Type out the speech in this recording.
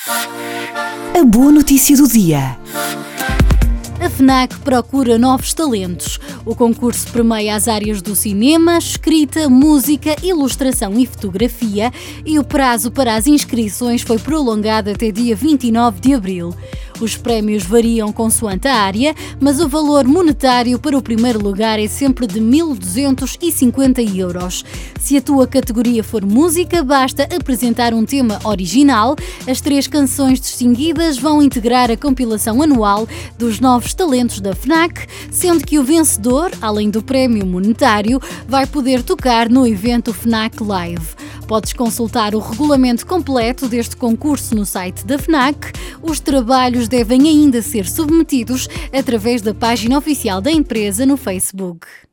A boa notícia do dia. A FNAC procura novos talentos. O concurso premia as áreas do cinema, escrita, música, ilustração e fotografia e o prazo para as inscrições foi prolongado até dia 29 de abril. Os prémios variam consoante a área, mas o valor monetário para o primeiro lugar é sempre de 1.250 euros. Se a tua categoria for música, basta apresentar um tema original. As 3 canções distinguidas vão integrar a compilação anual dos novos talentos da FNAC, sendo que o vencedor, além do prémio monetário, vai poder tocar no evento FNAC Live. Podes consultar o regulamento completo deste concurso no site da FNAC. Os trabalhos devem ainda ser submetidos através da página oficial da empresa no Facebook.